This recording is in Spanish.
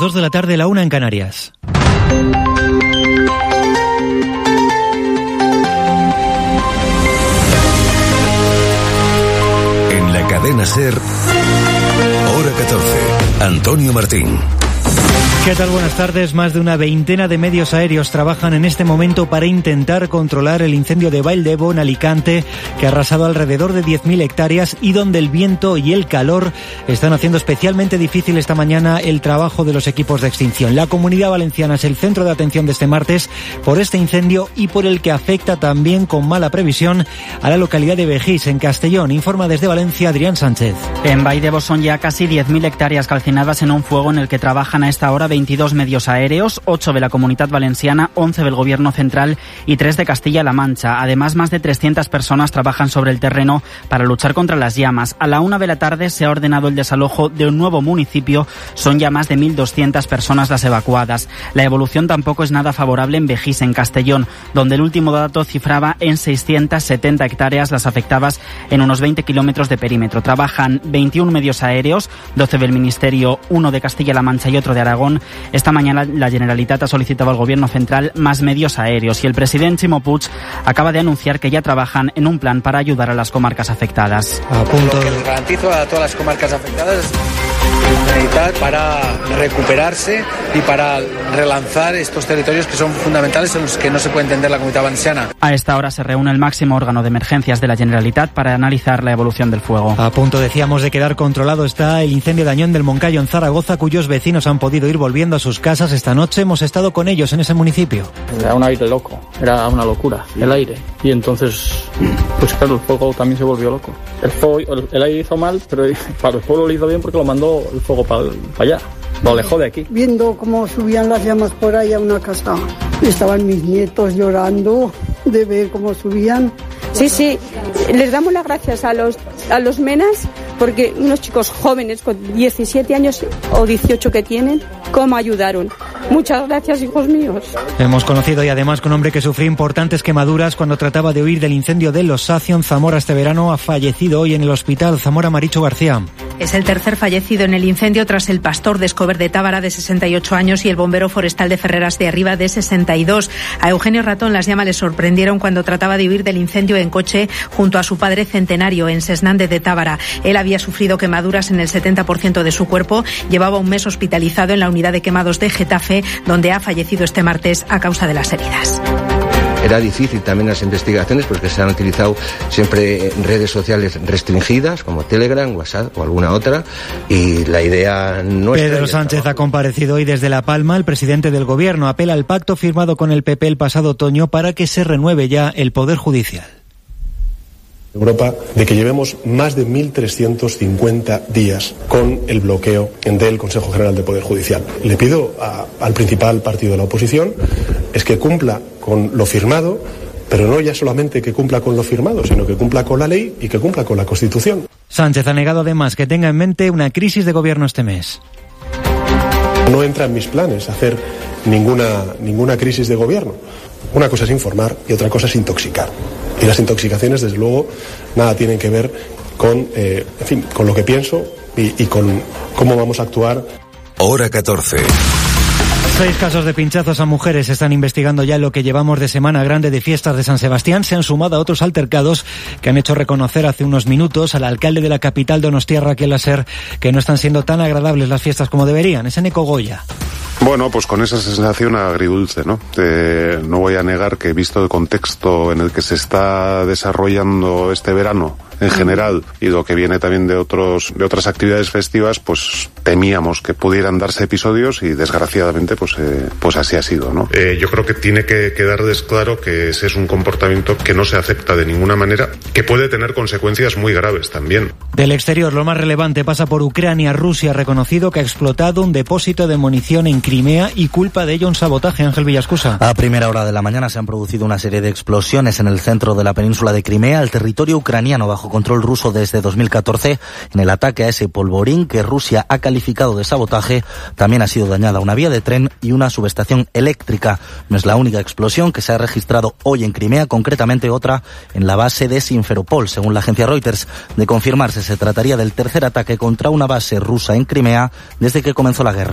2 de la tarde, la 1 en Canarias. En la cadena SER, hora 14, Antonio Martín. ¿Qué tal? Buenas tardes. Más de una veintena de medios aéreos trabajan en este momento para intentar controlar el incendio de Vall d'Ebo en Alicante, que ha arrasado alrededor de 10.000 hectáreas y donde el viento y el calor están haciendo especialmente difícil esta mañana el trabajo de los equipos de extinción. La Comunidad Valenciana es el centro de atención de este martes por este incendio y por el que afecta también con mala previsión a la localidad de Begís, en Castellón. Informa desde Valencia Adrián Sánchez. En Vall d'Ebo son ya casi 10.000 hectáreas calcinadas en un fuego en el que trabajan a esta hora 22 medios aéreos, 8 de la Comunidad Valenciana, 11 del Gobierno Central y 3 de Castilla-La Mancha. Además, más de 300 personas trabajan sobre el terreno para luchar contra las llamas. A la 1 de la tarde se ha ordenado el desalojo de un nuevo municipio. Son ya más de 1.200 personas las evacuadas. La evolución tampoco es nada favorable en Begís, en Castellón, donde el último dato cifraba en 670 hectáreas las afectadas en unos 20 kilómetros de perímetro. Trabajan 21 medios aéreos, 12 del Ministerio, 1 de Castilla-La Mancha y otro de Aragón. Esta mañana la Generalitat ha solicitado al Gobierno Central más medios aéreos y el presidente Ximo Puig acaba de anunciar que ya trabajan en un plan para ayudar a las comarcas afectadas. Lo que les garantizo a todas las comarcas afectadas es Generalitat para recuperarse y para relanzar estos territorios que son fundamentales, en los que no se puede entender la Comunidad Valenciana. A esta hora se reúne el máximo órgano de emergencias de la Generalitat para analizar la evolución del fuego. A punto, decíamos, de quedar controlado está el incendio de Añón del Moncayo en Zaragoza, cuyos vecinos han podido ir volviendo a sus casas. Esta noche hemos estado con ellos en ese municipio. Era un aire loco, era una locura, el aire. Y entonces, pues claro, el fuego también se volvió loco. El aire hizo mal, pero para el pueblo le hizo bien porque lo mandó el fuego para allá. Lo dejó de aquí. Viendo cómo subían las llamas por ahí a una casa, estaban mis nietos llorando de ver cómo subían. Sí, les damos las gracias a los menas, porque unos chicos jóvenes con 17 años o 18 que tienen, ¿cómo ayudaron? Muchas gracias, hijos míos. Hemos conocido y además con un hombre que sufrió importantes quemaduras cuando trataba de huir del incendio de Los Sacio en Zamora este verano. Ha fallecido hoy en el hospital. Zamora, Marichu García. Es el tercer fallecido en el incendio tras el pastor de Escober de Tábara de 68 años y el bombero forestal de Ferreras de Arriba de 62. A Eugenio Ratón las llamas le sorprendieron cuando trataba de huir del incendio en coche junto a su padre Centenario en Sesnande de Tábara. Él había sufrido quemaduras en el 70% de su cuerpo, llevaba un mes hospitalizado en la unidad de quemados de Getafe, donde ha fallecido este martes a causa de las heridas. Era difícil también las investigaciones porque se han utilizado siempre redes sociales restringidas como Telegram, WhatsApp o alguna otra, y la idea nuestra... Pedro Sánchez ha comparecido hoy desde La Palma. El presidente del Gobierno apela al pacto firmado con el PP el pasado otoño para que se renueve ya el Poder Judicial. Europa, de que llevemos más de 1.350 días con el bloqueo del Consejo General del Poder Judicial. Le pido al principal partido de la oposición es que cumpla con lo firmado, pero no ya solamente que cumpla con lo firmado, sino que cumpla con la ley y que cumpla con la Constitución. Sánchez ha negado además que tenga en mente una crisis de gobierno este mes. No entra en mis planes hacer ninguna crisis de gobierno. Una cosa es informar y otra cosa es intoxicar. Y las intoxicaciones, desde luego, nada tienen que ver con, con lo que pienso y con cómo vamos a actuar. Hora 14. 6 casos de pinchazos a mujeres se están investigando ya en lo que llevamos de Semana Grande de Fiestas de San Sebastián. Se han sumado a otros altercados que han hecho reconocer hace unos minutos al alcalde de la capital Donostia, Raquel Laser, que no están siendo tan agradables las fiestas como deberían. Es Eneco Goya. Bueno, pues con esa sensación agridulce, ¿no? No voy a negar que, visto el contexto en el que se está desarrollando este verano en general y lo que viene también de otras actividades festivas, pues temíamos que pudieran darse episodios y desgraciadamente pues así ha sido, ¿no? Yo creo que tiene que quedarles claro que ese es un comportamiento que no se acepta de ninguna manera, que puede tener consecuencias muy graves también. Del exterior, lo más relevante pasa por Ucrania. Rusia ha reconocido que ha explotado un depósito de munición en Crimea y culpa de ello un sabotaje. Ángel Villascusa. A primera hora de la mañana se han producido una serie de explosiones en el centro de la península de Crimea, el territorio ucraniano bajo control ruso desde 2014. En el ataque a ese polvorín que Rusia ha calificado de sabotaje, también ha sido dañada una vía de tren y una subestación eléctrica. No es la única explosión que se ha registrado hoy en Crimea, concretamente otra en la base de Simferopol. Según la agencia Reuters, de confirmarse, se trataría del tercer ataque contra una base rusa en Crimea desde que comenzó la guerra.